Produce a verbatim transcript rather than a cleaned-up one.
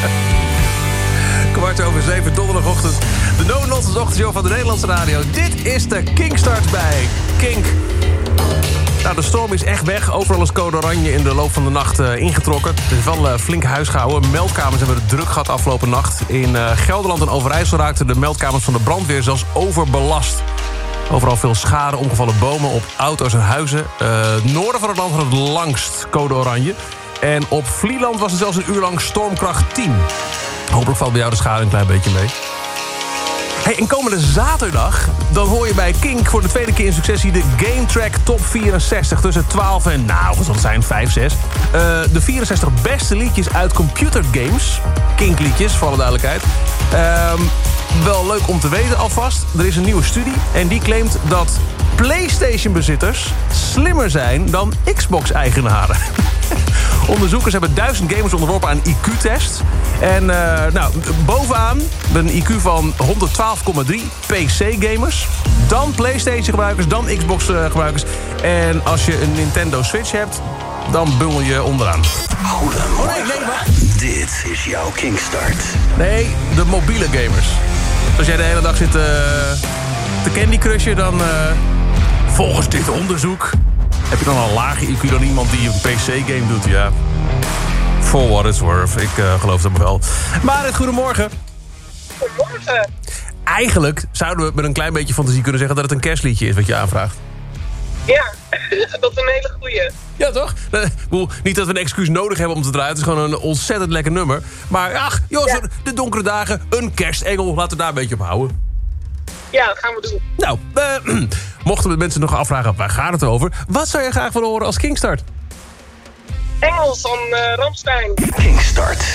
Kwart over zeven, donderdagochtend. De no-nonsense ochtendshow van de Nederlandse radio. Dit is de Kinkstart bij Kink. Nou, de storm is echt weg. Overal is code oranje in de loop van de nacht uh, ingetrokken. Er is wel uh, flink huis gehouden. Meldkamers hebben het druk gehad afgelopen nacht. In uh, Gelderland en Overijssel raakten de meldkamers van de brandweer zelfs overbelast. Overal veel schade, omgevallen bomen op auto's en huizen. Uh, het noorden van het land had het langst code oranje. En op Vlieland was het zelfs een uur lang stormkracht tien. Hopelijk valt bij jou de schade een klein beetje mee. Hey, en komende zaterdag, dan hoor je bij Kink voor de tweede keer in successie de Game Track Top vierenzestig tussen twaalf en, nou, wat zal het zijn, vijf, zes. Uh, de vierenzestig beste liedjes uit computergames. Kink-liedjes, voor alle duidelijkheid. Um, wel leuk om te weten alvast. Er is een nieuwe studie en die claimt dat PlayStation-bezitters slimmer zijn dan Xbox-eigenaren. Onderzoekers hebben duizend gamers onderworpen aan I Q-tests. En uh, nou, bovenaan een I Q van honderdtwaalf komma drie P C-gamers. Dan PlayStation-gebruikers, dan Xbox-gebruikers. En als je een Nintendo Switch hebt, dan bungel je onderaan. Goedemorgen. Oh, nee, nee, wacht. Dit is jouw Kinkstart. Nee, de mobiele gamers. Als jij de hele dag zit uh, te Candy Crushen, dan uh, volgens dit onderzoek heb je dan al een lager I Q dan iemand die een P C-game doet, ja. For what it's worth, ik uh, geloof dat wel. Maar het goedemorgen. Goedemorgen. Eigenlijk zouden we met een klein beetje fantasie kunnen zeggen dat het een kerstliedje is wat je aanvraagt. Ja, dat is een hele goeie. Ja, toch? Uh, ik bedoel, niet dat we een excuus nodig hebben om te draaien. Het is gewoon een ontzettend lekker nummer. Maar ach, joh, ja. De donkere dagen, een kerstengel. Laten we daar een beetje op houden. Ja, dat gaan we doen. Nou, uh, mochten we mensen nog afvragen, waar gaat het over? Wat zou je graag willen horen als Kinkstart? Engels van uh, Rammstein. Kinkstart